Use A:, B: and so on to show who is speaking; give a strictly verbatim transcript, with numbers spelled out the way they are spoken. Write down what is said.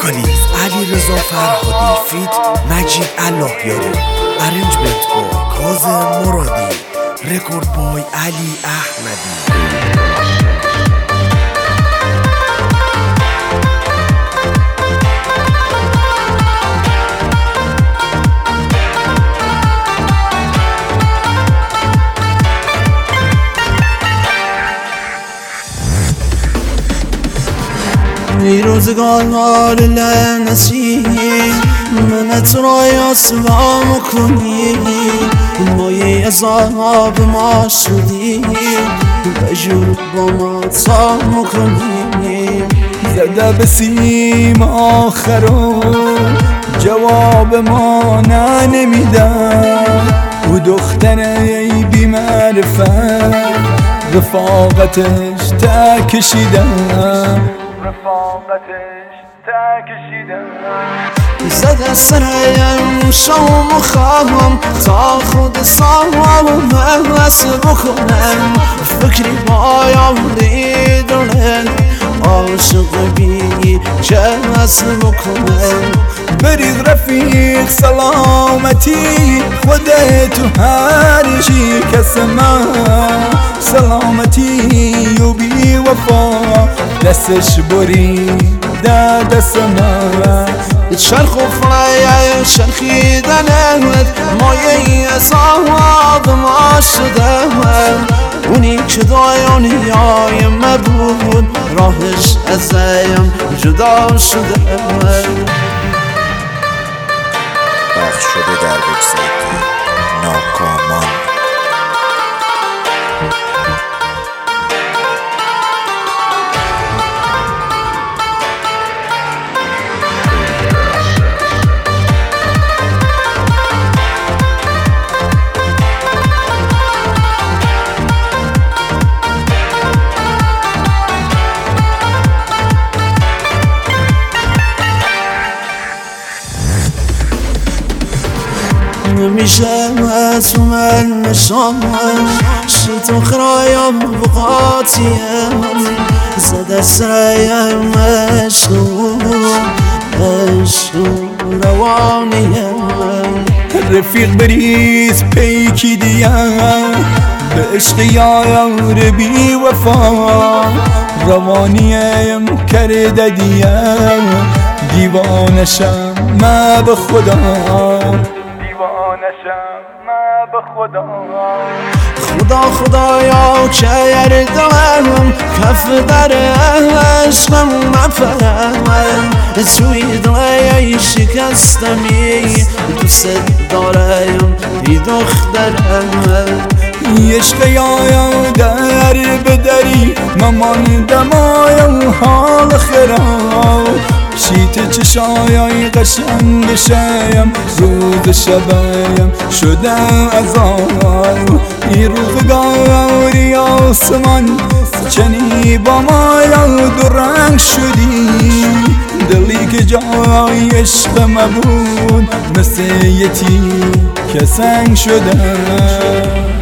A: وکالیست علیرضا فرهادی فیت مجید اللهیاری ارنجمنت بای کاظم مرادی رکورد بای علی احمدی.
B: ای روزگار لعنتی منت را یاسوام کنی مایه عذاب ما شدی بجور با ما تام کنی
C: زده به سیم آخرو جواب ما نه نمیدن او دختره ای بی معرفت رفاقتش تا کشیدن رفاقتش تا کشیدن
B: زده سریم شام و خواهم تا خود سامم محوس بکنم فکری بایم دیدنم عاشق بی چه حس بکنم
C: برید رفیق سلامتی خودت تو هر چی کس من سلامتی و بی وفا دستش برید در دست من
B: چرخ و فلای چرخیدنت مایه عذاب ما شده اونی که دنیای ما بود راهش ازم جدا شده.
A: پخش شده در وبسایت ناکامان.
B: میشه تو من نشان شد و خرایم بقاتیم زده سریم عشق عشق روانیم
C: رفیق بریز پیکی دیم به عشق یار بی وفا روانیم کرده دیم دیوانشم ما به خدا دیوانشم ما به خدا
B: خدا خدایا چه یردم کف در عشقم مفرم توی دلای شکستمی دوست دارم ای دخترم
C: عشق یایم در بدری ممان دمایم حال خرام شیت چشایای قشنگ شایم روز شبایم شدم از آن ای روزگاری آسمان چنی با مایا دو رنگ شدی دلی که جای عشق ما بود مثل یتی که سنگ شدم.